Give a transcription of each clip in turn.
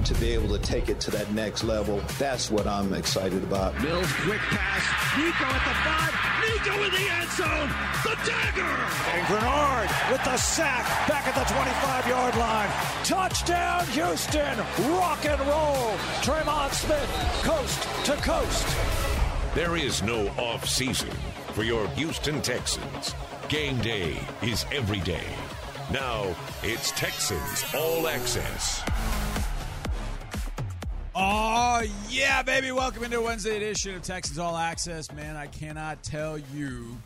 to be able to take it to that next level. That's what I'm excited about. Mills, quick pass. Nico at the 5. Nico in the end zone. The dagger. And Grenard with the sack back at the 25-yard line. Touchdown, Houston. Rock and roll. Tremont Smith, coast to coast. There is no off-season for your Houston Texans. Game day is every day. Now, it's Texans All Access. Oh, yeah, baby. Welcome into a Wednesday edition of Texans All Access. Man, I cannot tell you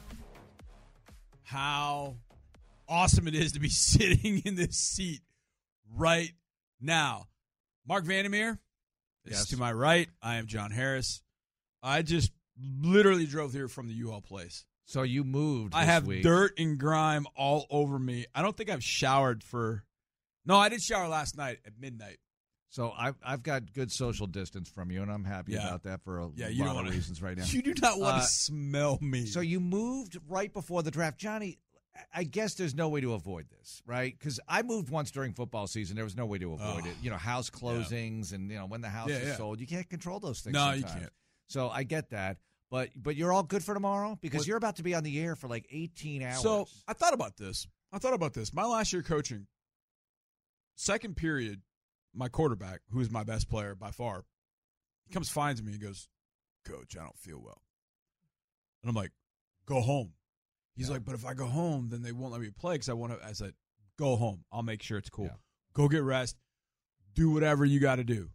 how awesome it is to be sitting in this seat right now. Mark Vandermeer is to my right. I am John Harris. I just literally drove here from the U-Haul place. So you moved this I have week. dirt and grime all over me. I don't think I've showered No, I did shower last night at midnight. So I've got good social distance from you, and I'm happy about that for a lot of reasons right now. You do not want to smell me. So you moved right before the draft. Johnny, I guess there's no way to avoid this, right? Because I moved once during football season. There was no way to avoid it. You know, house closings and, when the house is sold. You can't control those things sometimes. You can't. So I get that. But you're all good for tomorrow? Because you're about to be on the air for like 18 hours. So I thought about this. My last year coaching, second period, my quarterback, who is my best player by far, he comes, finds me, and goes, "Coach, I don't feel well." And I'm like, "Go home." He's like, "But if I go home, then they won't let me play because I want to." I said, "Go home. I'll make sure it's cool. Yeah. Go get rest. Do whatever you got to do."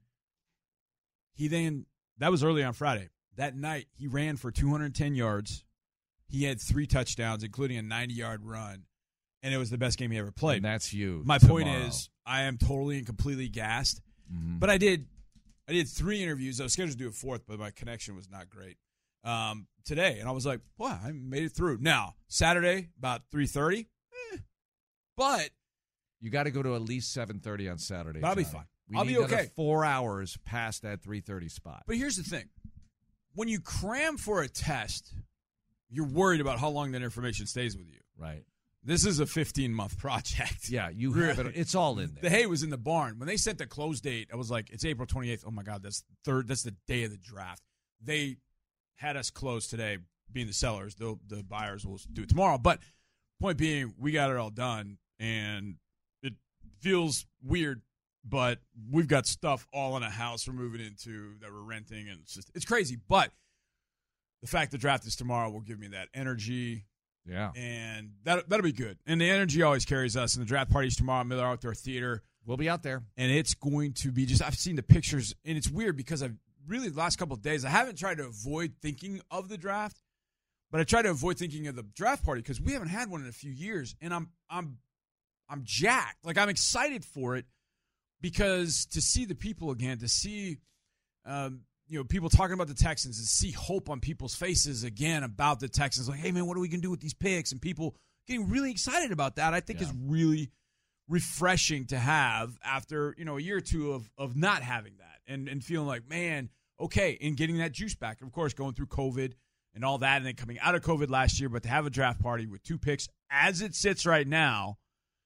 That was early on Friday. That night, he ran for 210 yards. He had 3 touchdowns, including a 90-yard run, and it was the best game he ever played. And that's you. My point is, I am totally and completely gassed. Mm-hmm. But I did 3 interviews. I was scheduled to do a 4th, but my connection was not great today. And I was like, wow, I made it through. Now, Saturday, about 3:30, but you got to go to at least 7:30 on Saturday. I'll be fine. I'll be okay. 4 hours past that 3:30 spot. But here's the thing. When you cram for a test, you're worried about how long that information stays with you. Right. This is a 15-month project. Yeah, you have it. It's all in there. The hay was in the barn. When they set the close date, I was like, it's April 28th. Oh, my God, that's the day of the draft. They had us closed today, being the sellers. The buyers will do it tomorrow. But point being, we got it all done, and it feels weird, but we've got stuff all in a house we're moving into that we're renting, and it's crazy. But the fact the draft is tomorrow will give me that energy. Yeah. And that'll be good. And the energy always carries us. And the draft party's tomorrow at Miller Outdoor Theater. We'll be out there. And it's going to be I've seen the pictures, and it's weird because the last couple of days, I haven't tried to avoid thinking of the draft, but I try to avoid thinking of the draft party because we haven't had one in a few years. And I'm jacked. Like, I'm excited for it because to see the people again, to see people talking about the Texans, and see hope on people's faces again about the Texans. Like, hey, man, what are we going to do with these picks? And people getting really excited about that, I think is really refreshing to have after, a year or two of not having that and feeling like, man, okay, and getting that juice back. And, of course, going through COVID and all that and then coming out of COVID last year, but to have a draft party with 2 picks as it sits right now,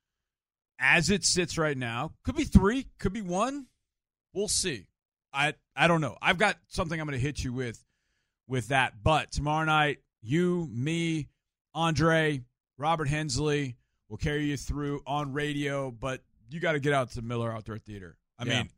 could be 3, could be 1. We'll see. I don't know. I've got something I'm going to hit you with that. But tomorrow night, you, me, Andre, Robert Hensley will carry you through on radio. But you got to get out to Miller Outdoor Theater. I mean,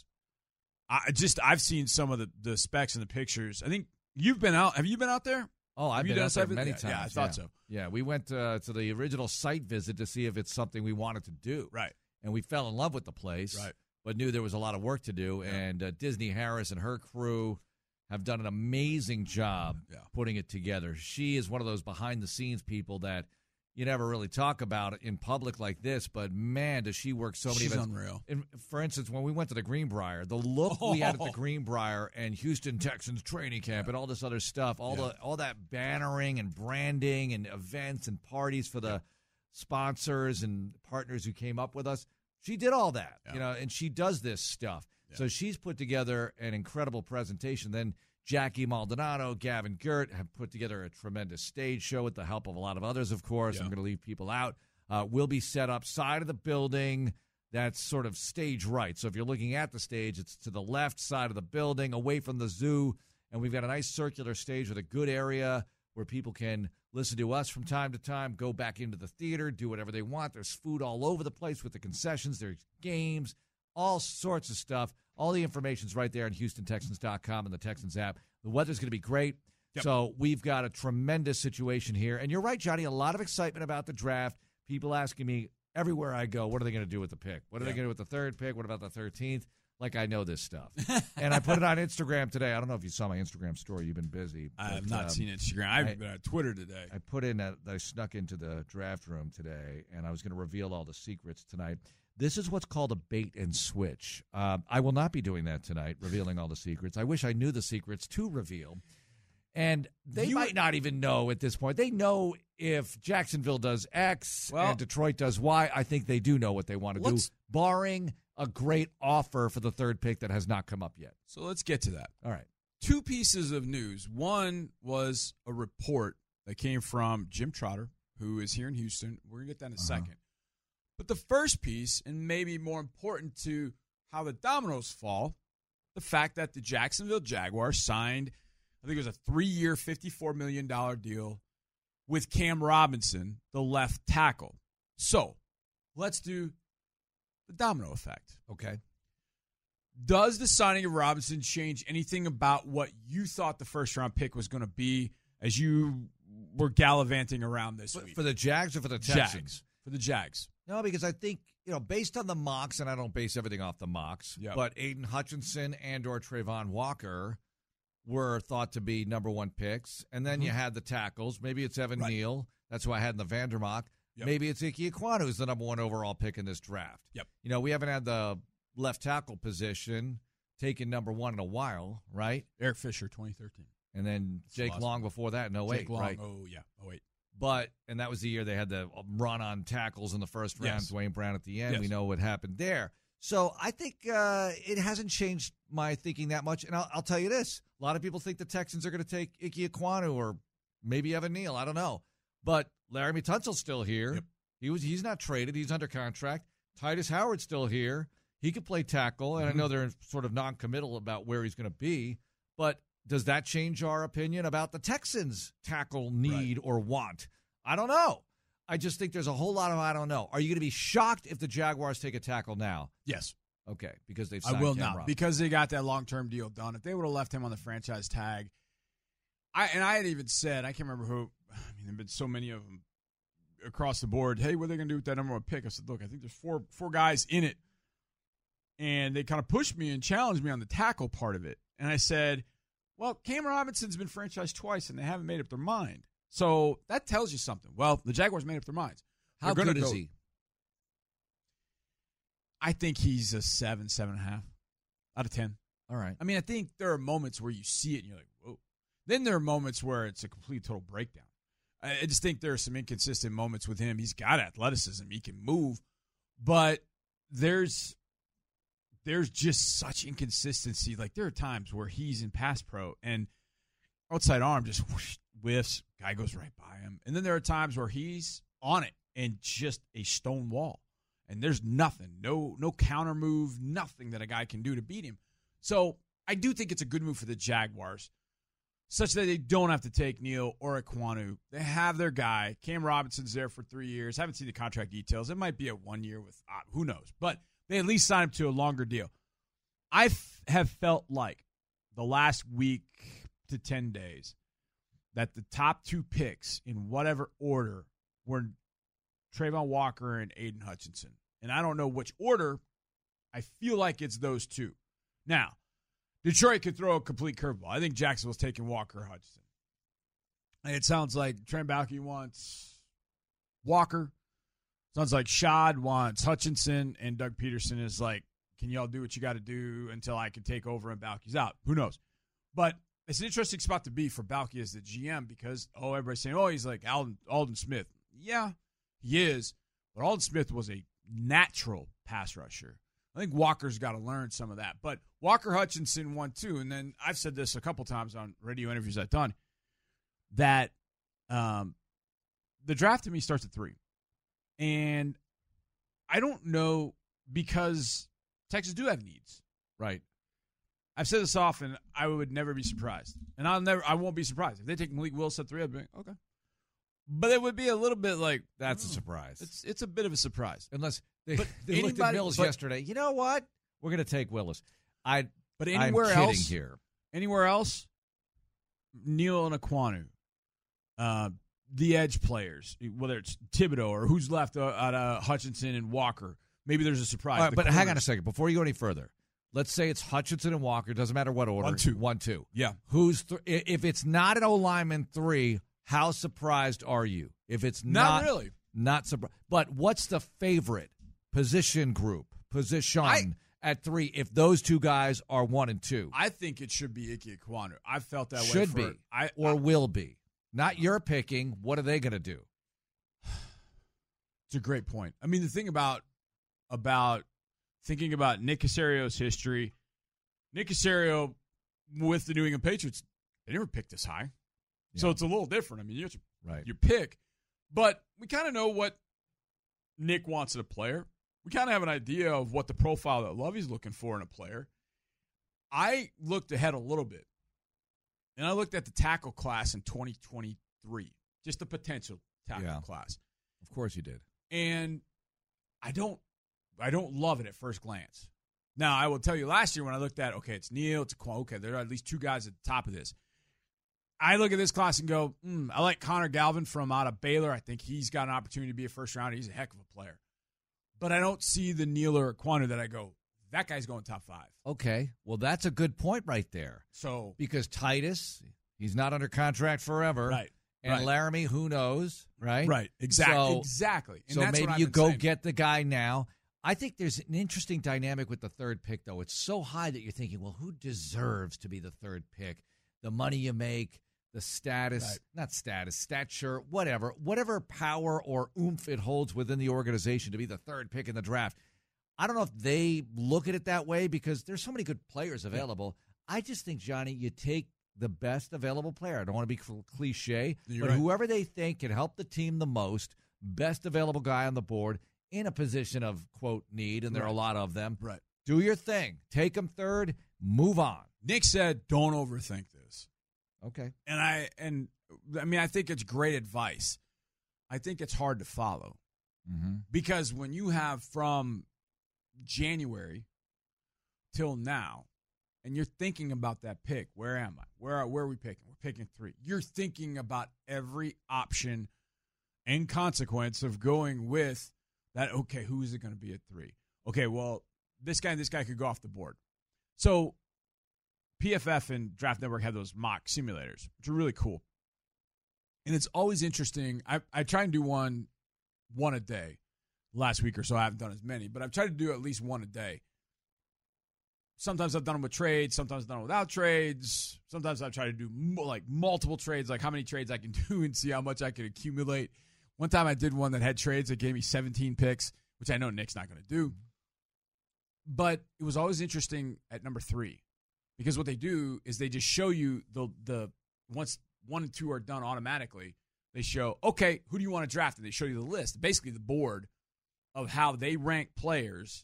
I've seen some of the specs and the pictures. I think you've been out. Have you been out there? Oh, I've been out there many times. Yeah, I thought so. Yeah, we went to the original site visit to see if it's something we wanted to do. Right. And we fell in love with the place. Right. But knew there was a lot of work to do, and Disney Harris and her crew have done an amazing job putting it together. She is one of those behind-the-scenes people that you never really talk about in public like this, but, man, does she work so many events. She's unreal. And for instance, when we went to the Greenbrier, the look we had at the Greenbrier and Houston Texans training camp and all this other stuff, all that bannering and branding and events and parties for the sponsors and partners who came up with us, she did all that, and she does this stuff. Yeah. So she's put together an incredible presentation. Then Jackie Maldonado, Gavin Gert have put together a tremendous stage show with the help of a lot of others, of course. I'm going to leave people out. We'll be set up side of the building, that's sort of stage right. So if you're looking at the stage, it's to the left side of the building, away from the zoo, and we've got a nice circular stage with a good area where people can listen to us from time to time, go back into the theater, do whatever they want. There's food all over the place with the concessions. There's games, all sorts of stuff. All the information's right there on HoustonTexans.com and the Texans app. The weather's going to be great. Yep. So we've got a tremendous situation here. And you're right, Johnny, a lot of excitement about the draft. People asking me everywhere I go, what are they going to do with the pick? What are they going to do with the third pick? What about the 13th? Like I know this stuff. And I put it on Instagram today. I don't know if you saw my Instagram story. You've been busy. I have not seen Instagram. I've been on Twitter today. I put in that I snuck into the draft room today, and I was going to reveal all the secrets tonight. This is what's called a bait and switch. I will not be doing that tonight, revealing all the secrets. I wish I knew the secrets to reveal. And they might not even know at this point. They know if Jacksonville does X and Detroit does Y. I think they do know what they want to do, barring a great offer for the third pick that has not come up yet. So let's get to that. All right. Two pieces of news. One was a report that came from Jim Trotter, who is here in Houston. We're going to get that in a second. But the first piece, and maybe more important to how the dominoes fall, the fact that the Jacksonville Jaguars signed, I think it was a 3-year, $54 million deal with Cam Robinson, the left tackle. So let's do the domino effect. Okay. Does the signing of Robinson change anything about what you thought the first-round pick was going to be as you were gallivanting around this week? For the Jags or for the Texans? For the Jags. No, because I think, based on the mocks, and I don't base everything off the mocks, but Aiden Hutchinson and or Trayvon Walker were thought to be number one picks. And then you had the tackles. Maybe it's Evan Neal. That's who I had in the Vandermock. Yep. Maybe it's Ike Ekwonu who's the number one overall pick in this draft. Yep. We haven't had the left tackle position taken number one in a while, right? Eric Fisher, 2013. And then Jake Long before that in 08, Jake Long, right? 08. And that was the year they had the run on tackles in the first round, Dwayne Brown at the end. Yes. We know what happened there. So I think it hasn't changed my thinking that much. And I'll tell you this. A lot of people think the Texans are going to take Ike Ekwonu or maybe Evan Neal. I don't know. But Laramie Tunsil's still here. Yep. He's not traded. He's under contract. Titus Howard's still here. He could play tackle, and I know they're sort of non-committal about where he's going to be. But does that change our opinion about the Texans' tackle need or want? I don't know. I just think there's a whole lot of I don't know. Are you going to be shocked if the Jaguars take a tackle now? Yes. Okay, because they've signed I will Cam not, Robinson. because they got that long-term deal done. If they would have left him on the franchise tag, I had even said, I can't remember who, there have been so many of them across the board, hey, what are they going to do with that number one pick? I said, look, I think there's four guys in it. And they kind of pushed me and challenged me on the tackle part of it. And I said, well, Cam Robinson's been franchised twice, and they haven't made up their mind. So that tells you something. Well, the Jaguars made up their minds. How good is he? I think he's a 7.5 out of 10. All right. I think there are moments where you see it and you're like, whoa. Then there are moments where it's a complete total breakdown. I just think there are some inconsistent moments with him. He's got athleticism. He can move. But there's just such inconsistency. Like, there are times where he's in pass pro and outside arm just whoosh, whiffs, guy goes right by him. And then there are times where he's on it and just a stone wall. And there's nothing, no counter move, nothing that a guy can do to beat him. So I do think it's a good move for the Jaguars, such that they don't have to take Neal or Ekwonu. They have their guy. Cam Robinson's there for 3 years. Haven't seen the contract details. It might be a 1 year with who knows. But they at least signed him to a longer deal. I have felt like the last week to 10 days that the top two picks in whatever order were Trayvon Walker and Aiden Hutchinson. And I don't know which order. I feel like it's those two. Now, Detroit could throw a complete curveball. I think Jacksonville's taking Walker or Hutchinson. And it sounds like Trent Baalke wants Walker. Sounds like Shad wants Hutchinson, and Doug Peterson is like, can y'all do what you got to do until I can take over and Baalke's out? Who knows? But it's an interesting spot to be for Baalke as the GM because, everybody's saying, he's like Aldon Smith. Yeah, he is. But Aldon Smith was a natural pass rusher. I think Walker's got to learn some of that. But Walker Hutchinson won too. And then I've said this a couple times on radio interviews I've done, that the draft to me starts at 3. And I don't know because Texas do have needs. Right. I've said this often. I would never be surprised, and I won't be surprised if they take Malik Willis at 3. I'd be like, okay, but it would be a little bit like that's a surprise. It's a bit of a surprise, unless they looked at Mills yesterday. You know what? We're going to take Willis. But anywhere I'm kidding else here. Anywhere else, Neal Naquanu, the edge players, whether it's Thibodeau or who's left out of Hutchinson and Walker. Maybe there's a surprise. All right, but hang on a second. Before you go any further, let's say it's Hutchinson and Walker. Doesn't matter what order. 1-2. Yeah. Who's if it's not an O-lineman 3, how surprised are you? If it's not really. Not surprised. But what's the favorite position at 3 if those two guys are 1 and 2? I think it should be Ike Ekwonu. I felt that way. Should be. Will be. Not your picking. What are they going to do? It's a great point. I mean, the thing about thinking about Nick Casario's history, Nick Casario with the New England Patriots, they never picked this high. Yeah. So it's a little different. I mean, you pick. But we kind of know what Nick wants in a player. We kind of have an idea of what the profile that Lovey's looking for in a player. I looked ahead a little bit, and I looked at the tackle class in 2023, just the potential tackle class. Of course you did. And I don't love it at first glance. Now, I will tell you, last year when I looked at, okay, it's Neal, it's Ekwonu, okay, there are at least 2 guys at the top of this. I look at this class and go, I like Connor Galvin from out of Baylor. I think he's got an opportunity to be a first rounder. He's a heck of a player. But I don't see the Neal or Ekwonu that I go, that guy's going top 5. Okay. Well, that's a good point right there. So because Titus, he's not under contract forever. Right. And Laramie, who knows, right? Right. Exactly. And so that's maybe you go get the guy now. I think there's an interesting dynamic with the 3rd pick, though. It's so high that you're thinking, well, who deserves to be the 3rd pick? The money you make, the status, not status, stature, whatever power or oomph it holds within the organization to be the 3rd pick in the draft. I don't know if they look at it that way because there's so many good players available. I just think, Johnny, you take the best available player. I don't want to be cliche, but whoever they think can help the team the most, best available guy on the board in a position of, quote, need, and there are a lot of them. Right. Do your thing. Take them 3rd. Move on. Nick said, don't overthink this. Okay. And I think it's great advice. I think it's hard to follow. Mm-hmm. Because when you have from January till now, and you're thinking about that pick, where am I? Where are we picking? We're picking 3. You're thinking about every option and consequence of going with that, okay, who is it going to be at 3? Okay, well, this guy and this guy could go off the board. So PFF and Draft Network have those mock simulators, which are really cool. And it's always interesting. I try and do one a day. Last week or so, I haven't done as many, but I've tried to do at least one a day. Sometimes I've done them with trades. Sometimes I've done them without trades. Sometimes I've tried to do multiple trades, like how many trades I can do and see how much I can accumulate. One time I did one that had trades that gave me 17 picks, which I know Nick's not going to do. But it was always interesting at number 3 because what they do is they just show you the once 1 and 2 are done automatically, they show, okay, who do you want to draft? And they show you the list, basically the board of how they rank players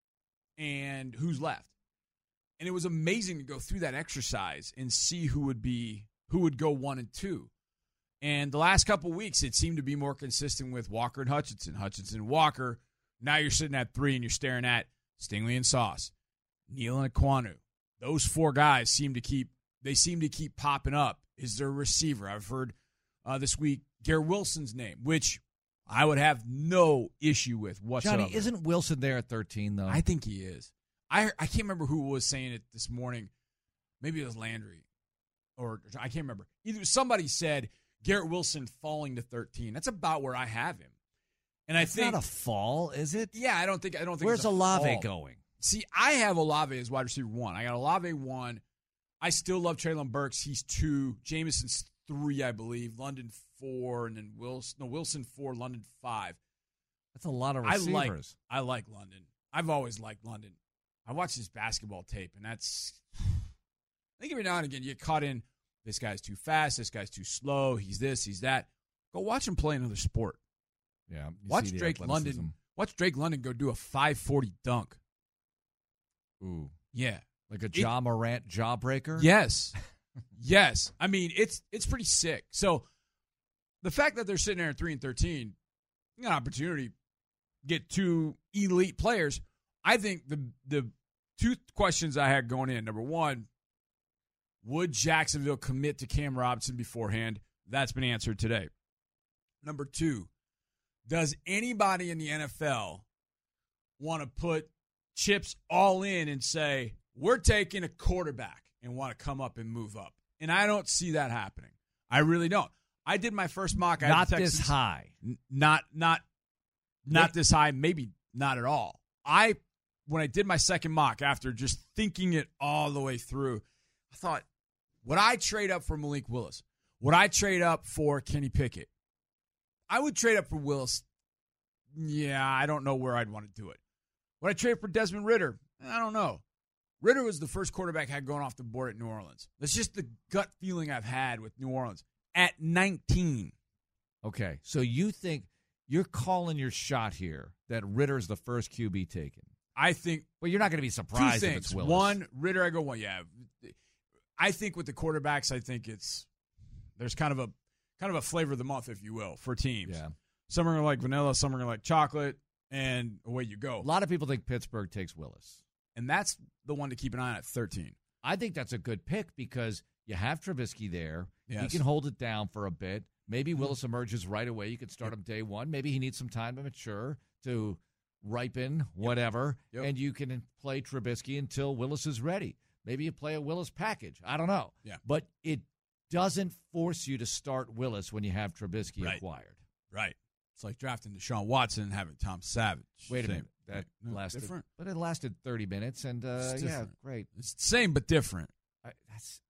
and who's left. And it was amazing to go through that exercise and see who would go 1 and 2. And the last couple weeks, it seemed to be more consistent with Walker and Hutchinson. Hutchinson and Walker. Now you're sitting at 3 and you're staring at Stingley and Sauce, Neal and Ekwonu. Those 4 guys seem to keep popping up. Is there a receiver? I've heard this week Garrett Wilson's name, which I would have no issue with whatsoever. Johnny, isn't Wilson there at 13, though? I think he is. I can't remember who was saying it this morning. Maybe it was Landry. Or I can't remember. Either somebody said Garrett Wilson falling to 13. That's about where I have him. And I think it's not a fall, is it? Yeah, I don't think Where's Olave going? See, I have Olave as wide receiver 1. I got Olave 1. I still love Treylon Burks. He's 2. Jameson's 3, I believe. London 4, and then Wilson 4, London 5. That's a lot of receivers. I like London. I've always liked London. I watch his basketball tape, and that's – I think every now and again you get caught in this guy's too fast, this guy's too slow, he's this, he's that. Go watch him play another sport. Yeah. Watch Drake London Watch Drake London go do a 540 dunk. Ooh. Yeah. Like a Ja Morant jawbreaker? Yes. Yes. I mean, it's pretty sick. So the fact that they're sitting there at 3-13, an opportunity to get two elite players. I think the two questions I had going in, number one, would Jacksonville commit to Cam Robinson beforehand? That's been answered today. Number two, does anybody in the NFL want to put chips all in and say, we're taking a quarterback and want to come up and move up? And I don't see that happening. I really don't. I did my first mock. Not this high. Not this high, maybe not at all. When I did my second mock, after just thinking it all the way through, I thought, would I trade up for Malik Willis? Would I trade up for Kenny Pickett? I would trade up for Willis. Yeah, I don't know where I'd want to do it. Would I trade for Desmond Ridder? I don't know. Ridder was the first quarterback I had going off the board at New Orleans. That's just the gut feeling I've had with New Orleans. At 19. Okay, so you think you're calling your shot here that Ridder's the first QB taken? I think. Well, you're not going to be surprised if it's Willis. One, Ridder, I go, well, yeah. I think with the quarterbacks, I think there's kind of a flavor of the month, if you will, for teams. Yeah. Some are going to like vanilla, some are going to like chocolate, and away you go. A lot of people think Pittsburgh takes Willis. And that's the one to keep an eye on at 13. I think that's a good pick because you have Trubisky there. Yes. He can hold it down for a bit. Maybe Willis emerges right away. You could start him day one. Maybe he needs some time to mature, to ripen, whatever, and you can play Trubisky until Willis is ready. Maybe you play a Willis package. I don't know. Yeah. But it doesn't force you to start Willis when you have Trubisky acquired. Right. It's like drafting Deshaun Watson and having Tom Savage. Wait a minute. That lasted different. But it lasted 30 minutes, and yeah, great. It's the same but different. That's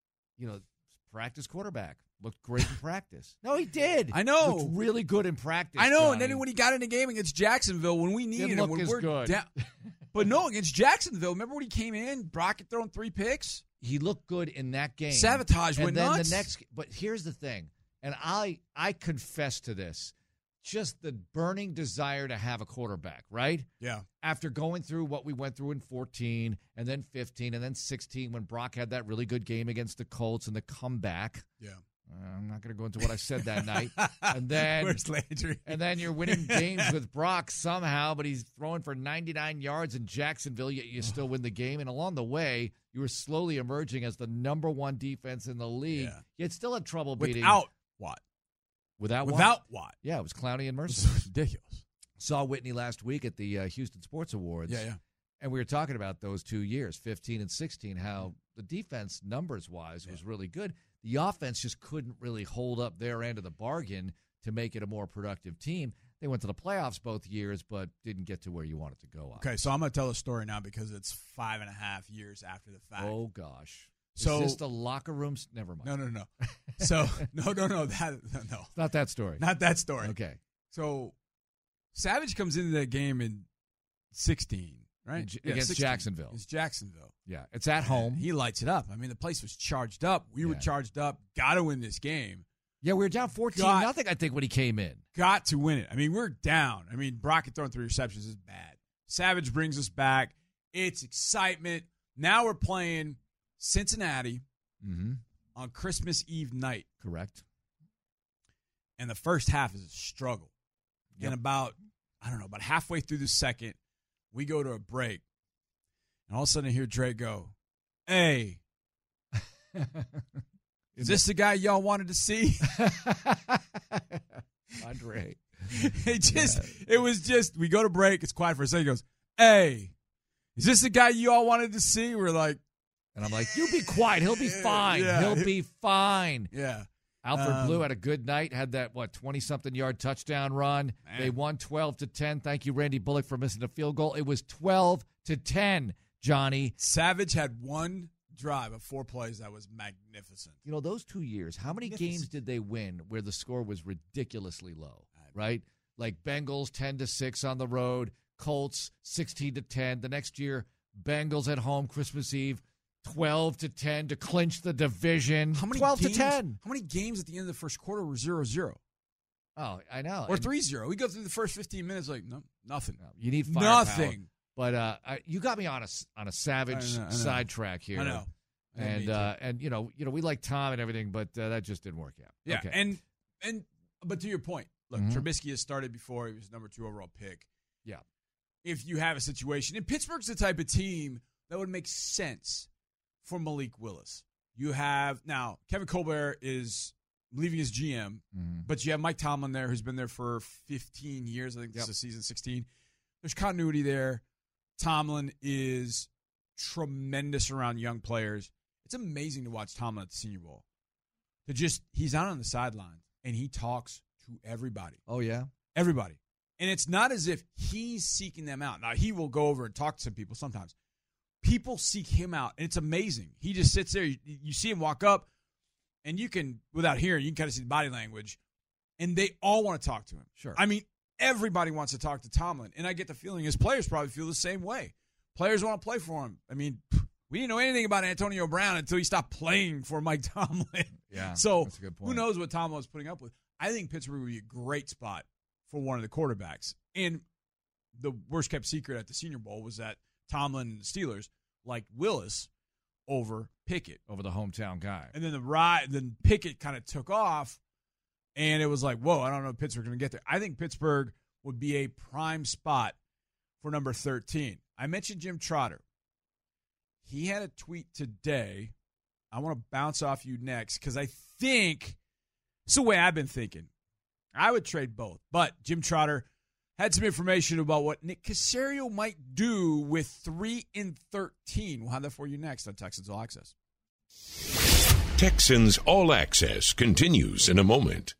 practice quarterback. Looked great in practice. No, he did. I know. Looked really good in practice. I know. Johnny. And then when he got in the game against Jacksonville, when we needed him, when we're good. down. But no, against Jacksonville, remember when he came in, Brock had thrown 3 picks? He looked good in that game. Sabotage went nuts. But here's the thing, and I confess to this, just the burning desire to have a quarterback, right? Yeah. After going through what we went through in 14 and then 15 and then 16 when Brock had that really good game against the Colts and the comeback. Yeah. I'm not going to go into what I said that night. And then Where's Landry? And then you're winning games with Brock somehow, but he's throwing for 99 yards in Jacksonville, yet you still win the game. And along the way, you were slowly emerging as the number one defense in the league. Yeah. Yet still had trouble beating. Without Watt. Without Watt. Yeah, it was Clowney and It's Mercer. ridiculous. Saw Whitney last week at the Houston Sports Awards. Yeah. And we were talking about those 2 years, 15 and 16, how the defense, numbers-wise, was really good. The offense just couldn't really hold up their end of the bargain to make it a more productive team. They went to the playoffs both years, but didn't get to where you wanted to go. Okay, so I'm going to tell a story now because it's 5.5 years after the fact. Oh, gosh. So, is this the locker rooms? Never mind. No. So, no. No. It's not that story. Not that story. Okay. So, Savage comes into that game in 16, right? Against 16. Jacksonville. It's Jacksonville. Yeah, it's at home. And he lights it up. I mean, the place was charged up. We were charged up. Got to win this game. Yeah, we were down 14-0, I think, when he came in. Got to win it. I mean, we're down. I mean, Brock had thrown 3 receptions is bad. Savage brings us back. It's excitement. Now we're playing Cincinnati on Christmas Eve night. Correct. And the first half is a struggle. Yep. And about halfway through the second, we go to a break. And all of a sudden I hear Dre go, "Hey, is this the guy y'all wanted to see?" Andre. It was just, we go to break. It's quiet for a second. He goes, "Hey, is this the guy you all wanted to see?" We're like, and I'm like, "You be quiet. He'll be fine. Yeah. He'll be fine." Yeah. Alfred Blue had a good night, had that, 20-something yard touchdown run. Man. They won 12-10. Thank you, Randy Bullock, for missing a field goal. It was 12-10, Johnny. Savage had one drive of 4 plays that was magnificent. You know, those 2 years, how many games did they win where the score was ridiculously low, right? Like Bengals 10-6 on the road, Colts 16-10. The next year, Bengals at home, Christmas Eve, 12-10 to clinch the division. How many 12-10. How many games at the end of the first quarter were 0-0? Oh, I know. Or 3-0. We go through the first 15 minutes like, no, nothing. No, you need firepower. Nothing. But you got me on a savage I know. sidetrack here. I know. And you know we like Tom and everything, but that just didn't work out. Yeah, Okay. but to your point, look, Trubisky has started before. He was number 2 overall pick. Yeah. If you have a situation, and Pittsburgh's the type of team that would make sense for Malik Willis. You have now Kevin Colbert is leaving as GM, but you have Mike Tomlin there, who's been there for 15 years. I think this is season 16. There's continuity there. Tomlin is tremendous around young players. It's amazing to watch Tomlin at the Senior Bowl. He's out on the sideline and he talks to everybody. Oh yeah, everybody. And it's not as if he's seeking them out. Now he will go over and talk to some people sometimes. People seek him out, and it's amazing. He just sits there. You see him walk up, and you can, without hearing, you can kind of see the body language, and they all want to talk to him. Sure. I mean, everybody wants to talk to Tomlin, and I get the feeling his players probably feel the same way. Players want to play for him. I mean, we didn't know anything about Antonio Brown until he stopped playing for Mike Tomlin. Yeah, so that's a good point. Who knows what Tomlin was putting up with. I think Pittsburgh would be a great spot for one of the quarterbacks. And the worst-kept secret at the Senior Bowl was that Tomlin and the Steelers liked Willis over Pickett. Over the hometown guy. And then then Pickett kind of took off, and it was like, whoa, I don't know if Pittsburgh's going to get there. I think Pittsburgh would be a prime spot for number 13. I mentioned Jim Trotter. He had a tweet today. I want to bounce off you next because I think it's the way I've been thinking. I would trade both. But Jim Trotter had some information about what Nick Caserio might do with 3 and 13. We'll have that for you next on Texans All Access. Texans All Access continues in a moment.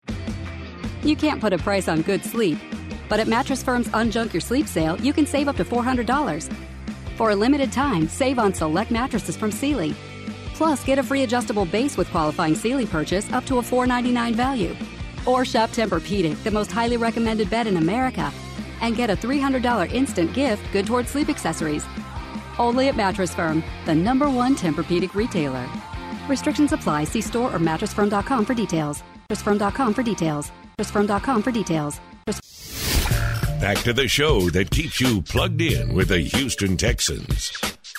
You can't put a price on good sleep, but at Mattress Firm's Unjunk Your Sleep sale, you can save up to $400. For a limited time, save on select mattresses from Sealy. Plus, get a free adjustable base with qualifying Sealy purchase up to a $499 value. Or shop Tempur-Pedic, the most highly recommended bed in America, and get a $300 instant gift good towards sleep accessories. Only at Mattress Firm, the #1 Tempur-Pedic retailer. Restrictions apply. See store or mattressfirm.com for details. Mattressfirm.com for details. Mattressfirm.com for details. Back to the show that keeps you plugged in with the Houston Texans.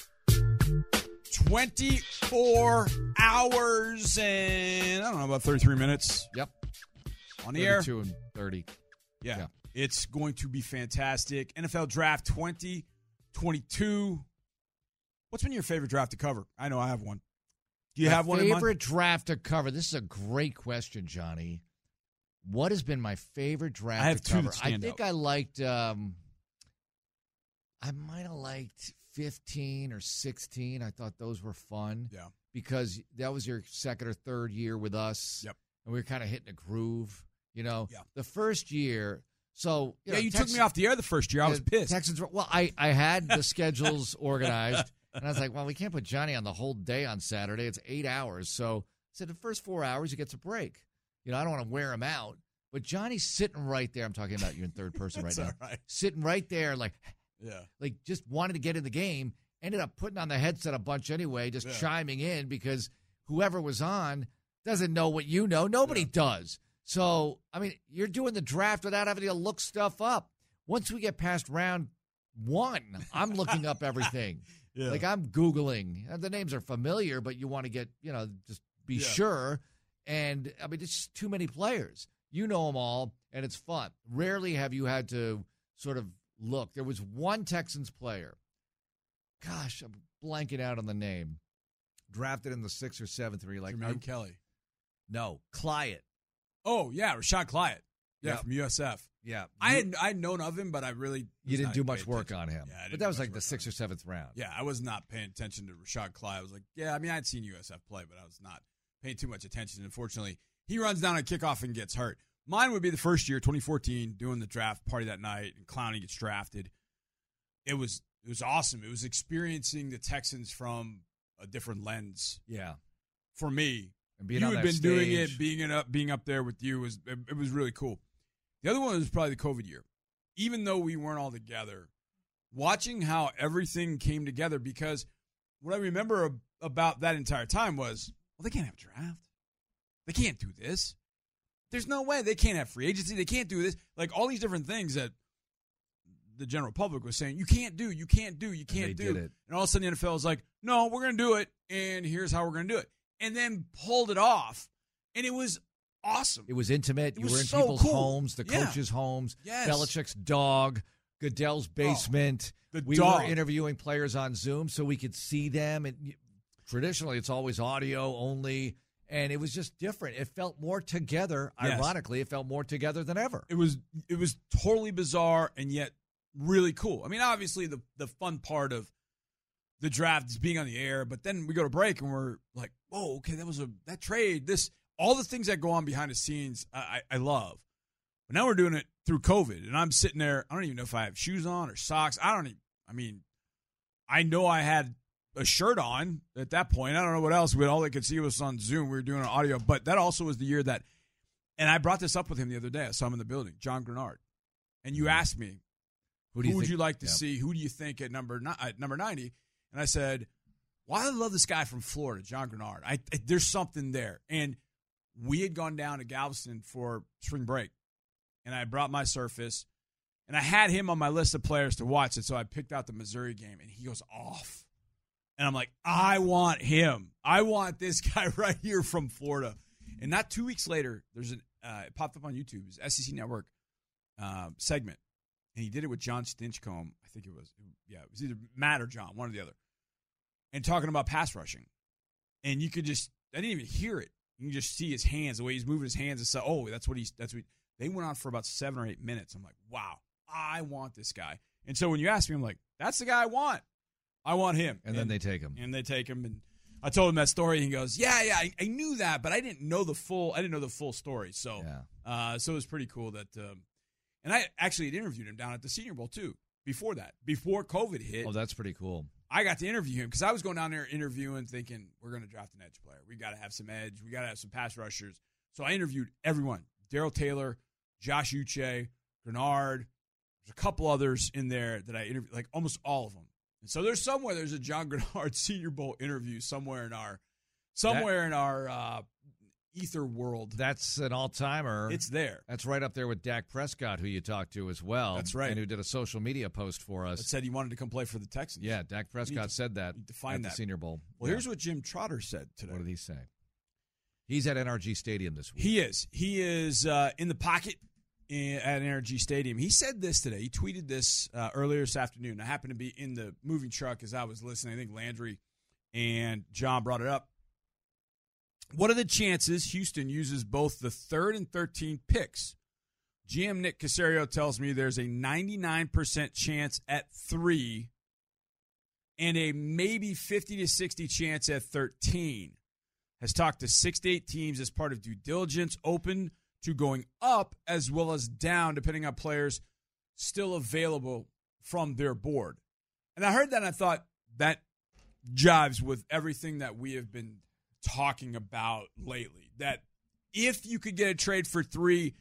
24 hours and, I don't know, about 33 minutes. Yep. On the air. 32 and 30. Yeah. It's going to be fantastic. NFL Draft 2022. What's been your favorite draft to cover? I know I have one. Do you have one in mind? Favorite draft to cover? This is a great question, Johnny. What has been my favorite draft I have to cover? two that stand I think out. I liked, I might have liked 15 or 16. I thought those were fun. Yeah. Because that was your second or third year with us. Yep. And we were kind of hitting a groove, you know. Yeah. The first year, so you know, you took me off the air the first year. I was pissed. Texans. Well, I had the schedules organized, and I was like, well, we can't put Johnny on the whole day on Saturday. It's 8 hours. So I said the first 4 hours he gets a break. You know, I don't want to wear him out. But Johnny's sitting right there. I'm talking about you in third person right now. All right. Sitting right there, like just wanted to get in the game. Ended up putting on the headset a bunch anyway, just chiming in because whoever was on doesn't know what you know. Nobody does. So, I mean, you're doing the draft without having to look stuff up. Once we get past round 1, I'm looking up everything. Like I'm Googling. The names are familiar, but you want to get, you know, just be sure. And, I mean, it's just too many players. You know them all, and it's fun. Rarely have you had to sort of look. There was one Texans player. Gosh, I'm blanking out on the name. Drafted in the 6th or 7th. Where you're like, Jermaine Kelly. No, Clyett. Oh, yeah, Rashad Clyett. Yeah, Yep. from USF. Yeah. I'd known of him, but I really You didn't not do paying much work attention. on him. Yeah, I didn't but do that was much like the work 6th or 7th round. Yeah, I was not paying attention to Rashad Clyett. I was like, I mean, I'd seen USF play, but I was not paying too much attention. Unfortunately, he runs down a kickoff and gets hurt. Mine would be the first year, 2014, doing the draft party that night, and Clowney gets drafted. It was awesome. It was experiencing the Texans from a different lens. Yeah. For me, And being you on had that been doing stage. it, being up there with you it was really cool. The other one was probably the COVID year. Even though we weren't all together, watching how everything came together, because what I remember about that entire time was, well, they can't have a draft. They can't do this. there's no way they can't have free agency. They can't do this. Like all these different things that the general public was saying, you can't do. And all of a sudden the NFL is like, no, we're going to do it, and here's how we're going to do it. And then pulled it off, and it was awesome. It was intimate. You were in so people's cool. homes, the coaches' homes, Yes. Belichick's dog, Goodell's basement. We dog. were interviewing players on Zoom so we could see them. And traditionally, it's always audio only, and it was just different. It felt more together. Yes. Ironically, it felt more together than ever. It was totally bizarre and yet really cool. I mean, obviously the fun part of the draft is being on the air, but then we go to break and we're like, "Oh, okay, that trade, all the things that go on behind the scenes, I love." But now we're doing it through COVID, and I'm sitting there. I don't even know if I have shoes on or socks. I know I had a shirt on at that point. I don't know what else. But all they could see was on Zoom. We were doing an audio, but that also was the year that. And I brought this up with him the other day. I saw him in the building, John Grenard, and you asked me, "Who would you like to see? Who do you think at number 90?" And I said, "Well, I love this guy from Florida, John Grenard. There's something there." And we had gone down to Galveston for spring break, and I brought my Surface, and I had him on my list of players to watch it, so I picked out the Missouri game, and he goes off. And I'm like, I want him. I want this guy right here from Florida. And not 2 weeks later, it popped up on YouTube. It's SEC Network segment. And he did it with John Stinchcomb. I think it was. Yeah, it was either Matt or John, one or the other. And talking about pass rushing. And you could just, I didn't even hear it. You can just see his hands, the way he's moving his hands. And say, oh, that's what they went on for about 7 or 8 minutes. I'm like, wow, I want this guy. And so when you ask me, I'm like, that's the guy I want. I want him. And then they take him. And they take him. And I told him that story. And he goes, yeah, I knew that, but I didn't know the full story. So, so it was pretty cool that, and I actually had interviewed him down at the Senior Bowl too. Before COVID hit. Oh, that's pretty cool. I got to interview him because I was going down there interviewing, thinking we're going to draft an edge player. We got to have some edge. We got to have some pass rushers. So I interviewed everyone: Darrell Taylor, Josh Uche, Grenard. There's a couple others in there that I interviewed, like almost all of them. And so there's a John Grenard Senior Bowl interview somewhere in our ether world. That's an all-timer. It's there. That's right up there with Dak Prescott, who you talked to as well. That's right. And who did a social media post for us. That said he wanted to come play for the Texans. Yeah, Dak Prescott said that at the Senior Bowl. Well, here's what Jim Trotter said today. What did he say? He's at NRG Stadium this week. He is. He is in the pocket at NRG Stadium. He said this today. He tweeted this earlier this afternoon. I happened to be in the moving truck as I was listening. I think Landry and John brought it up. What are the chances Houston uses both the 3rd and 13th picks? GM Nick Caserio tells me there's a 99% chance at 3 and a maybe 50 to 60 chance at 13. Has talked to 6 to 8 teams as part of due diligence, open to going up as well as down, depending on players still available from their board. And I heard that and I thought that jives with everything that we have been talking about lately, that if you could get a trade for 3,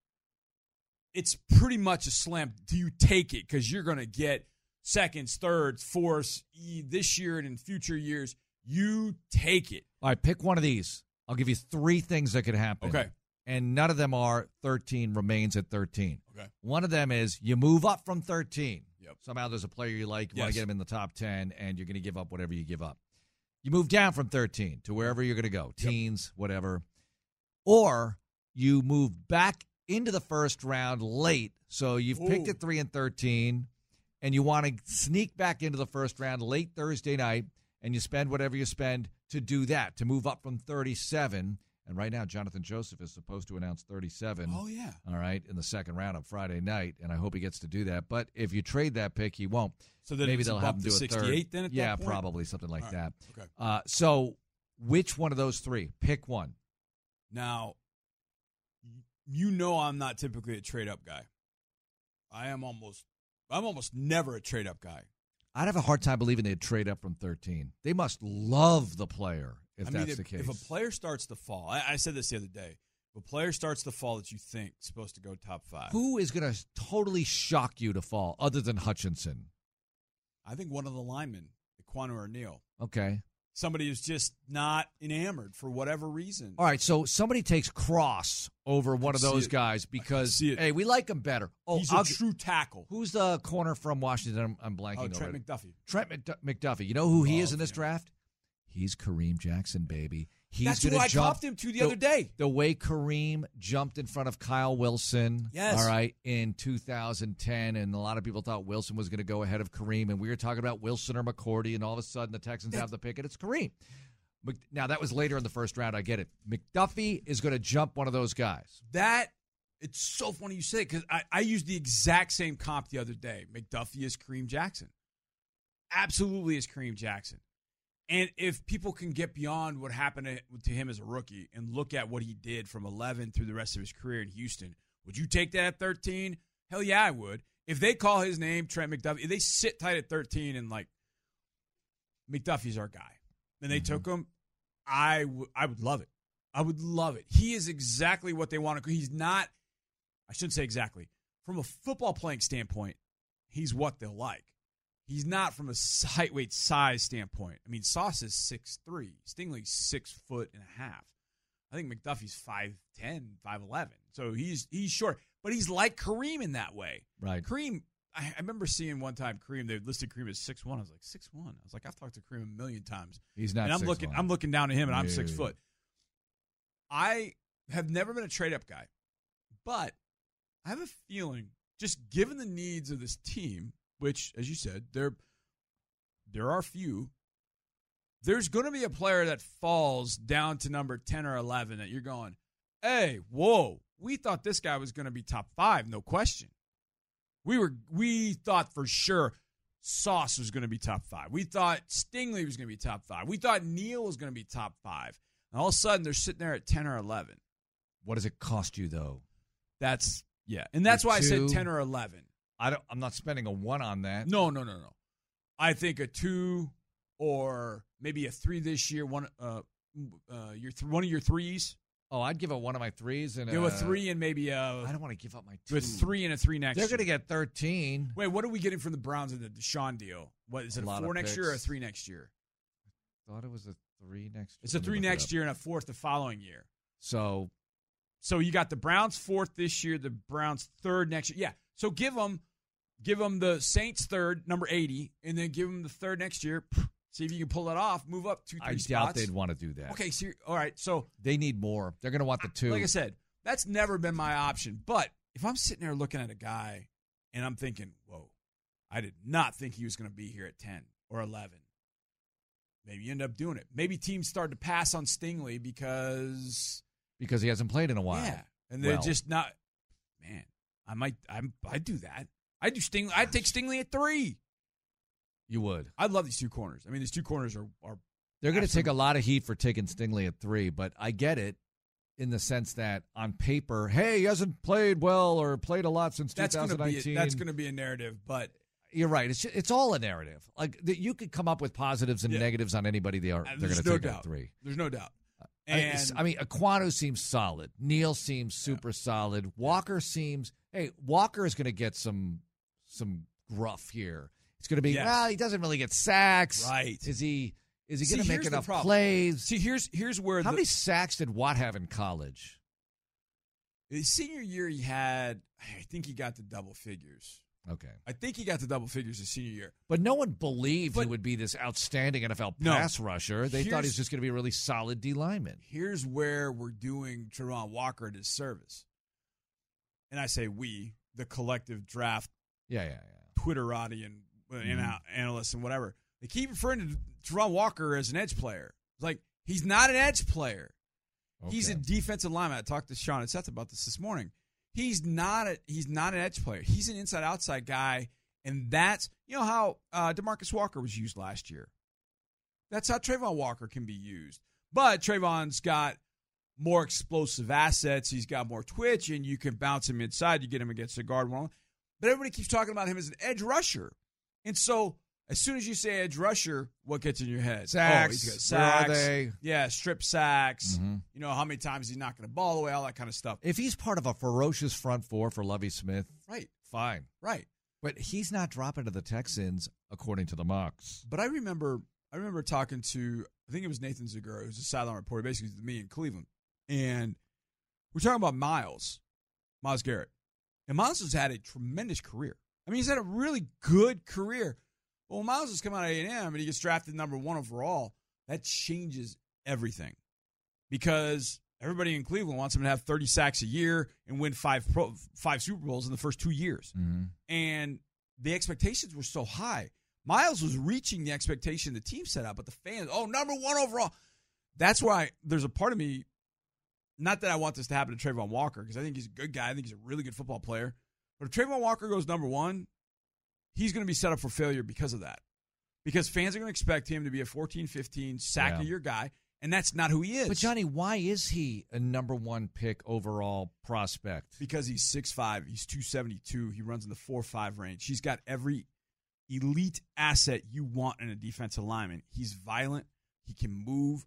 it's pretty much a slam. Do you take it? Because you're going to get seconds, thirds, fourths this year and in future years. You take it. All right, pick one of these. I'll give you 3 things that could happen. Okay. And none of them are 13 remains at 13. Okay. One of them is you move up from 13. Yep. Somehow there's a player you like, you Yes. want to get him in the top 10, and you're going to give up whatever you give up. You move down from 13 to wherever you're going to go, teens, whatever. Or you move back into the first round late. So you've picked at 3 and 13, and you want to sneak back into the first round late Thursday night, and you spend whatever you spend to do that, to move up from 37. And right now, Jonathan Joseph is supposed to announce 37. Oh, yeah. All right, in the second round on Friday night, and I hope he gets to do that. But if you trade that pick, he won't. So then maybe it's they'll up have him to do a 68 third. then at yeah, that point? probably something like All that. right. Okay. So which one of those 3? Pick one. Now, you know I'm not typically a trade-up guy. I'm almost never a trade-up guy. I'd have a hard time believing they'd trade up from 13. They must love the player if that's the case. If a player starts to fall, I said this the other day, if a player starts to fall that you think is supposed to go top 5. Who is going to totally shock you to fall other than Hutchinson? I think one of the linemen, Ekwonu O'Neal. Okay. somebody who's just not enamored for whatever reason. All right, so somebody takes Cross over one of those guys because, hey, we like him better. Oh, he's a true tackle. Who's the corner from Washington? I'm blanking over Trent it. McDuffie. Trent McDuffie. You know who he is in this draft? He's Kareem Jackson, baby. That's who I copped him to the other day. The way Kareem jumped in front of Kyle Wilson, yes, all right, in 2010, and a lot of people thought Wilson was going to go ahead of Kareem, and we were talking about Wilson or McCourty, and all of a sudden the Texans have the pick, and it's Kareem. Now, that was later in the first round. I get it. McDuffie is going to jump one of those guys. It's so funny you say it because I used the exact same comp the other day. McDuffie is Kareem Jackson. Absolutely is Kareem Jackson. And if people can get beyond what happened to him as a rookie and look at what he did from 11 through the rest of his career in Houston, would you take that at 13? Hell yeah, I would. If they call his name Trent McDuffie, if they sit tight at 13 and like, McDuffie's our guy, and they took him, I would love it. I would love it. He is exactly what they want to. He's not, I shouldn't say exactly. From a football playing standpoint, he's what they'll like. He's not from a height, weight, size standpoint. I mean, Sauce is 6'3". Stingley's 6'1.5". I think McDuffie's 5'10", 5'11". So he's short. But he's like Kareem in that way. Right. Kareem, I remember seeing one time Kareem, they listed Kareem as 6'1". I was like, 6'1"? I was like, I've talked to Kareem a million times. He's not and I'm looking down at him, and I'm 6 foot. I have never been a trade-up guy. But I have a feeling, just given the needs of this team, which, as you said, there are few. There's going to be a player that falls down to number 10 or 11 that you're going, hey, whoa, we thought this guy was going to be top 5, no question. We thought for sure Sauce was going to be top 5. We thought Stingley was going to be top 5. We thought Neal was going to be top 5. And all of a sudden, they're sitting there at 10 or 11. What does it cost you, though? That's why I said 10 or 11. I'm not spending a 1 on that. No. I think a 2 or maybe a 3 this year. One of your 3s. Oh, I'd give it one of my 3s and give a 3 and maybe I don't want to give up my 2. A 3 and a 3 next. They're year. Going to get 13. Wait, what are we getting from the Browns in the Deshaun deal? What is it? A 4 next year or a 3 next year? I thought it was a 3 next year. It's a 3 next year and a 4th the following year. So you got the Browns 4th this year, the Browns 3rd next year. Yeah. So give them the Saints 3rd, number 80, and then give them the 3rd next year. See if you can pull that off. Move up 2-3 spots. I doubt they'd want to do that. Okay, all right. So they need more. They're going to want the 2. Like I said, that's never been my option. But if I'm sitting there looking at a guy and I'm thinking, whoa, I did not think he was going to be here at 10 or 11. Maybe you end up doing it. Maybe teams start to pass on Stingley because he hasn't played in a while. Yeah, and they're just not. Man, I'd do that. I'd do Stingley. I'd take Stingley at 3. You would. I love these 2 corners. I mean, these 2 corners are they're going to take a lot of heat for taking Stingley at 3, but I get it in the sense that on paper, hey, he hasn't played well or played a lot since 2019. That's going to be a narrative, but you're right. It's all a narrative. Like you could come up with positives and negatives on anybody they're going to take at 3. There's no doubt. And I mean, Ekwonu seems solid. Neal seems super solid. Walker seems. Hey, Walker is going to get some gruff here. It's going to be, well, he doesn't really get sacks. Right. Is he going to make enough plays? See, here's where How many sacks did Watt have in college? His senior year he had, I think he got to double figures. Okay. I think he got to double figures his senior year. But no one believed he would be this outstanding NFL pass rusher. They thought he was just going to be a really solid D lineman. Here's where we're doing Travon Walker a disservice. And I say we, the collective draft Twitterati and analysts and whatever. They keep referring to Travon Walker as an edge player. It's like, he's not an edge player. Okay. He's a defensive lineman. I talked to Sean and Seth about this morning. He's not an edge player. He's an inside-outside guy, and that's how DeMarcus Walker was used last year. That's how Travon Walker can be used. But Travon's got more explosive assets. He's got more twitch, and you can bounce him inside. You get him against the guard one. But everybody keeps talking about him as an edge rusher. And so as soon as you say edge rusher, what gets in your head? Sacks. He's got sacks. Where are they? Yeah, strip sacks. Mm-hmm. How many times he's knocking the ball away, all that kind of stuff. If he's part of a ferocious front four for Lovie Smith, right, fine. Right. But he's not dropping to the Texans, according to the mocks. But I remember I remember talking to, I think it was Nathan Zagura, who's a sideline reporter, basically to me in Cleveland. And we're talking about Myles Garrett. And Myles has had a tremendous career. I mean, he's had a really good career. But when Myles has come out of A&M and he gets drafted number 1 overall, that changes everything. Because everybody in Cleveland wants him to have 30 sacks a year and win 5 Super Bowls in the first 2 years. Mm-hmm. And the expectations were so high. Myles was reaching the expectation the team set out, but the fans, number 1 overall. That's why there's a part of me, not that I want this to happen to Trayvon Walker, because I think he's a good guy. I think he's a really good football player. But if Trayvon Walker goes number 1, he's going to be set up for failure because of that. Because fans are going to expect him to be a 14, 15 sack-a-year guy, and that's not who he is. But, Johnny, why is he a number 1 pick overall prospect? Because he's 6'5", he's 272, he runs in the 4.5 range. He's got every elite asset you want in a defensive lineman. He's violent. He can move.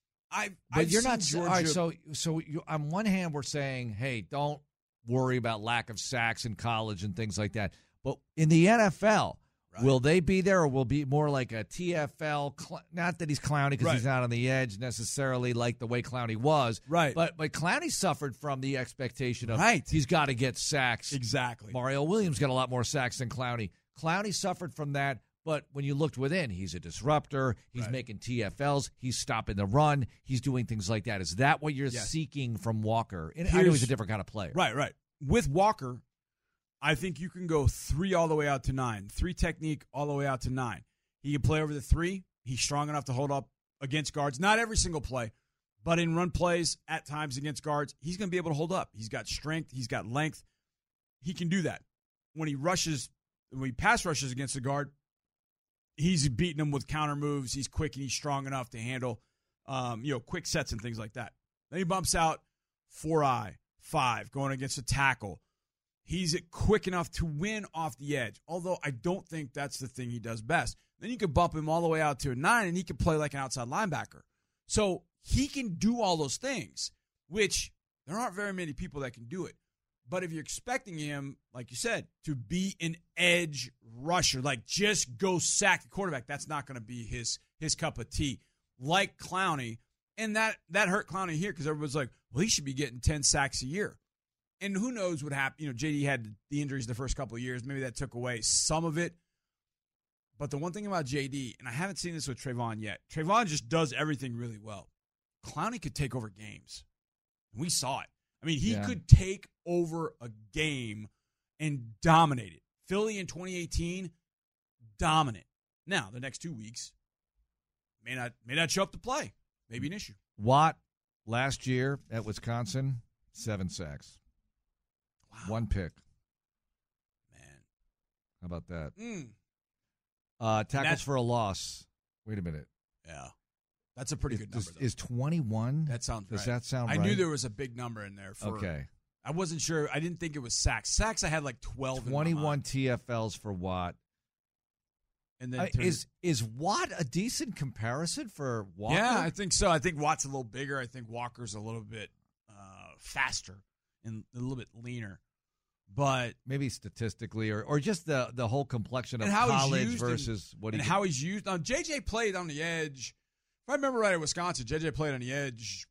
But you're not Georgia. All right, so on one hand, we're saying, hey, don't worry about lack of sacks in college and things like that. But in the NFL, will they be there, or will be more like a TFL? Not that he's Clowney, because he's not on the edge necessarily like the way Clowney was. Right. But Clowney suffered from the expectation of he's got to get sacks. Exactly. Mario Williams got a lot more sacks than Clowney. Clowney suffered from that. But when you looked within, he's a disruptor. He's making TFLs. He's stopping the run. He's doing things like that. Is that what you're seeking from Walker? And I know he's a different kind of player. Right. With Walker, I think you can go 3 all the way out to 9. 3 technique all the way out to 9. He can play over the 3. He's strong enough to hold up against guards. Not every single play, but in run plays at times against guards, he's going to be able to hold up. He's got strength. He's got length. He can do that. When he pass rushes against the guard, he's beating them with counter moves. He's quick and he's strong enough to handle, quick sets and things like that. Then he bumps out 4-eye, 5, going against a tackle. He's quick enough to win off the edge, although I don't think that's the thing he does best. Then you could bump him all the way out to a 9, and he can play like an outside linebacker. So he can do all those things, which there aren't very many people that can do it. But if you're expecting him, like you said, to be an edge rusher, like just go sack the quarterback, that's not going to be his cup of tea. Like Clowney, and that hurt Clowney here because everyone's like, well, he should be getting 10 sacks a year. And who knows what happened. JD had the injuries the first couple of years. Maybe that took away some of it. But the one thing about JD, and I haven't seen this with Trayvon yet, Trayvon just does everything really well. Clowney could take over games. And we saw it. I mean, he could take over a game and dominate it. Philly in 2018, dominant. Now, the next 2 weeks, may not show up to play. Maybe an issue. Watt, last year at Wisconsin, 7 sacks. Wow. 1 pick. Man. How about that? Tackles for a loss. Wait a minute. Yeah. That's a pretty good number, though. Is 21? That sounds right. Does that sound right? I knew there was a big number in there. Okay. I wasn't sure. I didn't think it was sacks. Sacks, I had like 12 21 TFLs for Watt. And then is Watt a decent comparison for Walker? Yeah, I think so. I think Watt's a little bigger. I think Walker's a little bit faster and a little bit leaner. But maybe statistically or just the whole complexion of college versus how he's used. Now, JJ played on the edge. If I remember right at Wisconsin, JJ played on the edge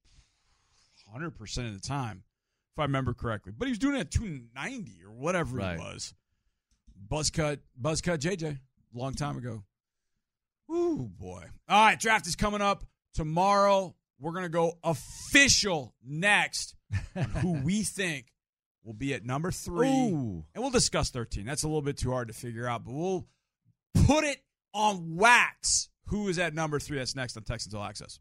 100% of the time, if I remember correctly. But he was doing it at 290 or whatever it was. Buzzcut JJ, a long time ago. Ooh, boy. All right, draft is coming up tomorrow. We're going to go official next on who we think will be at number 3. Ooh. And we'll discuss 13. That's a little bit too hard to figure out, but we'll put it on wax. Who is at number 3? That's next on Texans All Access.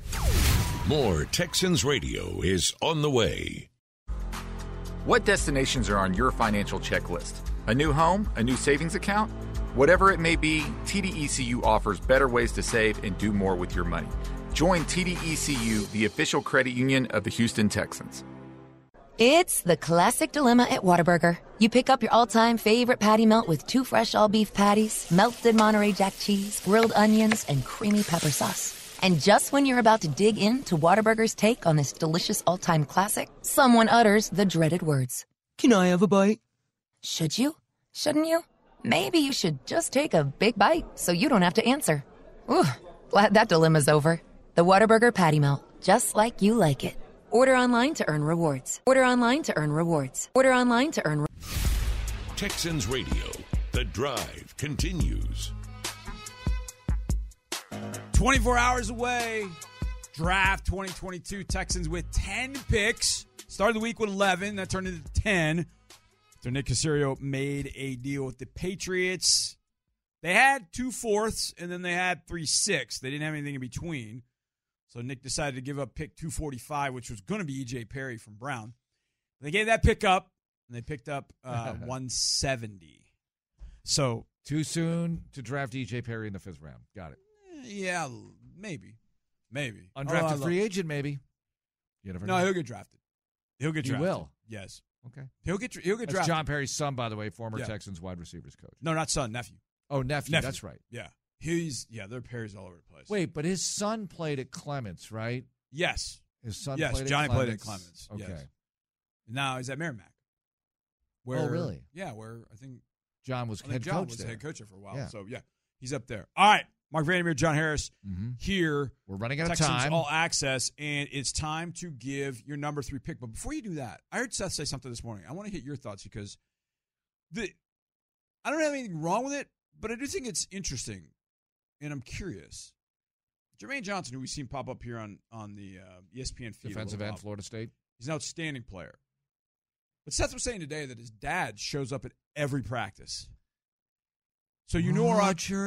More Texans Radio is on the way. What destinations are on your financial checklist? A new home? A new savings account? Whatever it may be, TDECU offers better ways to save and do more with your money. Join TDECU, the official credit union of the Houston Texans. It's the classic dilemma at Whataburger. You pick up your all-time favorite patty melt with 2 fresh all-beef patties, melted Monterey Jack cheese, grilled onions, and creamy pepper sauce. And just when you're about to dig into Whataburger's take on this delicious all-time classic, someone utters the dreaded words. Can I have a bite? Should you? Shouldn't you? Maybe you should just take a big bite so you don't have to answer. Ooh, Glad that dilemma's over. The Whataburger Patty Melt, just like you like it. Order online to earn rewards. Order online to earn rewards. Order online to earn Texans Radio. The Drive continues. 24 hours away. Draft 2022. Texans with 10 picks. Started the week with 11. That turned into 10. So Nick Caserio made a deal with the Patriots. They had 2 fourths, and then they had 3 sixths. They didn't have anything in between. So Nick decided to give up pick 245, which was going to be E.J. Perry from Brown. They gave that pick up, and they picked up 170. So too soon to draft E.J. Perry in the 5th round. Got it. Yeah, maybe. Undrafted free agent, maybe. You never know. No, he'll get drafted. He will? Yes. Okay. He'll get drafted. That's John Perry's son, by the way, former Texans wide receivers coach. No, not son, nephew. Oh, nephew. That's right. Yeah. They're Perry's all over the place. Wait, but his son played at Clements, right? Yes. His son yes, played Johnny at Clements. played at Clements. Okay. Yes. Now he's at Merrimack. Oh, really? Yeah, where I think John was head John coach was there. head coach for a while. Yeah. So, yeah, he's up there. All right. Mark Vandermeer, John Harris here. We're running out Texans of time. All Access, and it's time to give your number 3 pick. But before you do that, I heard Seth say something this morning. I want to hit your thoughts because I don't have anything wrong with it, but I do think it's interesting, and I'm curious. Jermaine Johnson, who we've seen pop up here on the ESPN feed. Defensive end, Florida State. He's an outstanding player. But Seth was saying today that his dad shows up at every practice. So you know Roger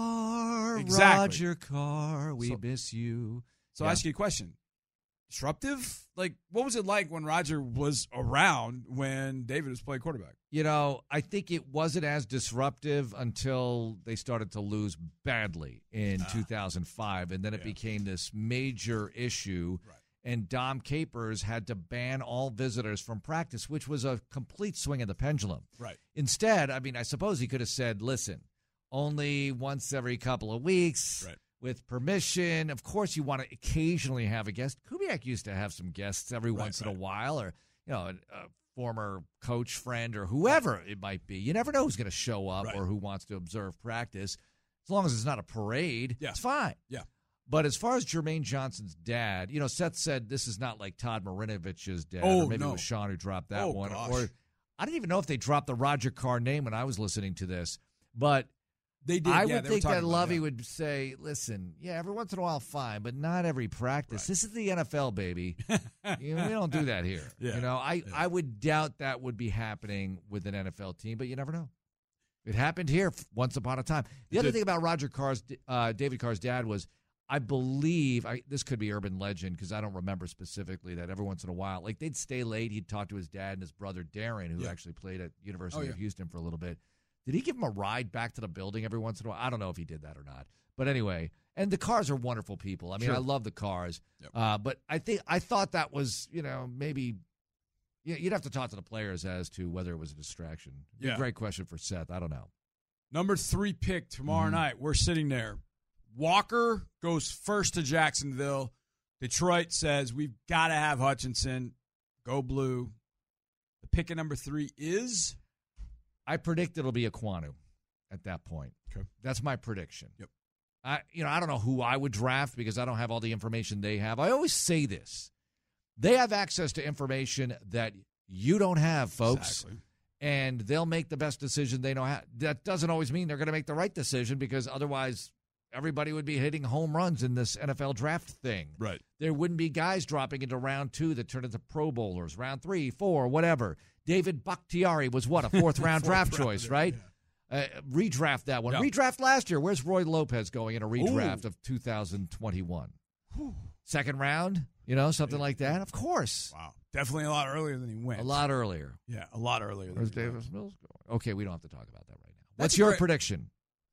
Carr, exactly. Roger Carr, we miss you. So I'll ask you a question. Disruptive? Like, what was it like when Roger was around when David was playing quarterback? You know, I think it wasn't as disruptive until they started to lose badly in 2005, and then it became this major issue. Right. And Dom Capers had to ban all visitors from practice, which was a complete swing of the pendulum. Right. Instead, I mean, I suppose he could have said, listen, only once every couple of weeks with permission. Of course, you want to occasionally have a guest. Kubiak used to have some guests every once in a while, or, you know, a former coach friend or whoever it might be. You never know who's going to show up or who wants to observe practice. As long as it's not a parade, it's fine. Yeah. But as far as Jermaine Johnson's dad, you know, Seth said this is not like Todd Marinovich's dad. Oh, or maybe no. it was Sean who dropped that one. Gosh. Or I didn't even know if they dropped the Roger Carr name when I was listening to this. But they did. I would think that Lovey would say, listen, every once in a while, fine, but not every practice. Right. This is the NFL, baby. We don't do that here. Yeah. You know, I would doubt that would be happening with an NFL team, but you never know. It happened here once upon a time. The other thing about Roger Carr's, David Carr's dad was, I believe, this could be urban legend because I don't remember specifically that every once in a while, like they'd stay late, he'd talk to his dad and his brother Darren, who actually played at University of Houston for a little bit. Did he give him a ride back to the building every once in a while? I don't know if he did that or not. But anyway, and the Carrs are wonderful people. I mean, I love the Carrs. Yep. But I thought that was, maybe you'd have to talk to the players as to whether it was a distraction. Yeah. Great question for Seth. I don't know. Number 3 pick tomorrow night. We're sitting there. Walker goes first to Jacksonville. Detroit says, we've got to have Hutchinson. Go blue. The pick at number 3 is? I predict it'll be Ekwonu at that point. Okay. That's my prediction. Yep. I don't know who I would draft because I don't have all the information they have. I always say this. They have access to information that you don't have, folks. Exactly. And they'll make the best decision they know how. That doesn't always mean they're going to make the right decision because otherwise everybody would be hitting home runs in this NFL draft thing. Right. There wouldn't be guys dropping into round 2 that turn into Pro Bowlers, round 3, 4, whatever. David Bakhtiari was what, a 4th-round draft choice, right? Yeah. Redraft that one. Yeah. Redraft last year. Where's Roy Lopez going in a redraft of 2021? Whew. 2nd round, something like that? Of course. Wow. Definitely a lot earlier than he went. A lot earlier. Yeah, a lot earlier. Where's Davis Mills going? Okay, we don't have to talk about that right now. What's your prediction?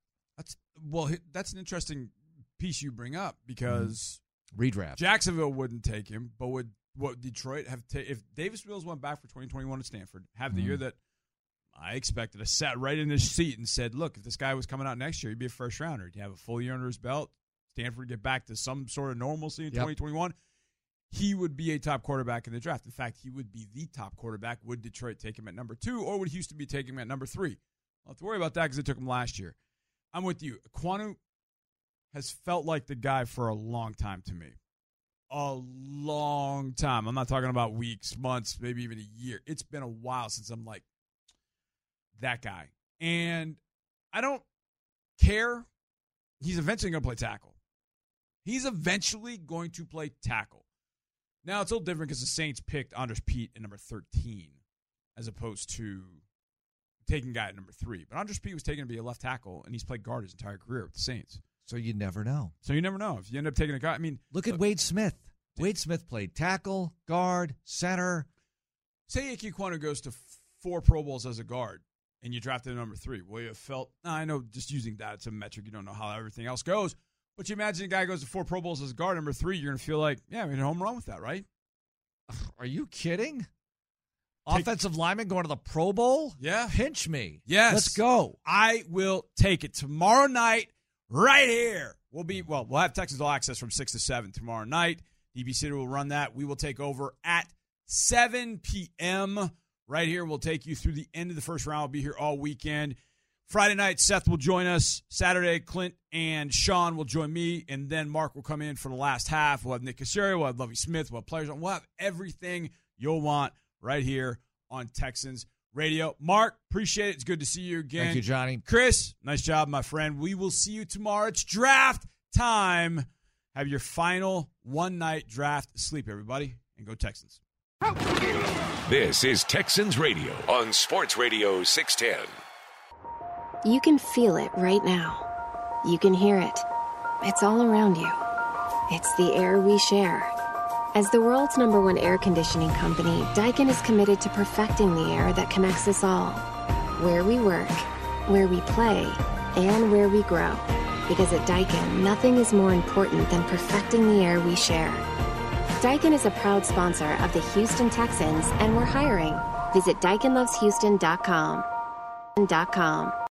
That's an interesting piece you bring up because redraft. Jacksonville wouldn't take him, but would Detroit have if Davis Mills went back for 2021 at Stanford, have the year that I expected, I sat right in this seat and said, look, if this guy was coming out next year, he'd be a first rounder. He'd have a full year under his belt. Stanford get back to some sort of normalcy in 2021. He would be a top quarterback in the draft. In fact, he would be the top quarterback. Would Detroit take him at number 2, or would Houston be taking him at number 3? I'll have to worry about that because they took him last year. I'm with you. Ekwonu, has felt like the guy for a long time to me. A long time. I'm not talking about weeks, months, maybe even a year. It's been a while since I'm like that guy. And I don't care. He's eventually going to play tackle. He's eventually going to play tackle. Now, it's a little different because the Saints picked Andres Pete at number 13 as opposed to taking a guy at number 3. But Andres Pete was taken to be a left tackle, and he's played guard his entire career with the Saints. So you never know. So you never know. If you end up taking a guy, I mean, look at Wade Smith. Wade Smith played tackle, guard, center. Say Ike Ekwonu goes to 4 Pro Bowls as a guard, and you drafted a number 3. Well, you felt, I know just using that, it's a metric. You don't know how everything else goes. But you imagine a guy goes to 4 Pro Bowls as a guard, number 3, you're going to feel like, yeah, we had a home run with that, right? Are you kidding? Offensive lineman going to the Pro Bowl? Yeah. Pinch me. Yes. Let's go. I will take it. Tomorrow night, right here, we'll have Texans All Access from 6 to 7 tomorrow night. DB City will run that. We will take over at 7 p.m. right here. We'll take you through the end of the first round. We'll be here all weekend. Friday night, Seth will join us. Saturday, Clint and Sean will join me, and then Mark will come in for the last half. We'll have Nick Casario, we'll have Lovie Smith, we'll have players. We'll have everything you'll want right here on Texans Radio. Mark, appreciate it. It's good to see you again. Thank you, Johnny. Chris, nice job, my friend. We will see you tomorrow. It's draft time. Have your final one-night draft sleep, everybody, and go Texans. This is Texans Radio on Sports Radio 610. You can feel it right now. You can hear it. It's all around you. It's the air we share. As the world's #1 air conditioning company, Daikin is committed to perfecting the air that connects us all. Where we work, where we play, and where we grow. Because at Daikin, nothing is more important than perfecting the air we share. Daikin is a proud sponsor of the Houston Texans, and we're hiring. Visit DaikinLovesHouston.com.